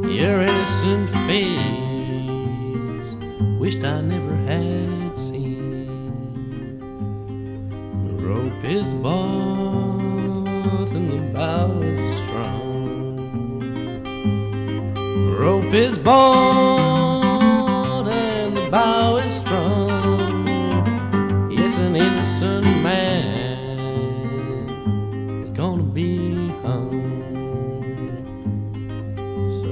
Your innocent face wished I never had seen. The rope is bought and the bow is strung. The rope is bought and the bow is strung. Yes, an innocent man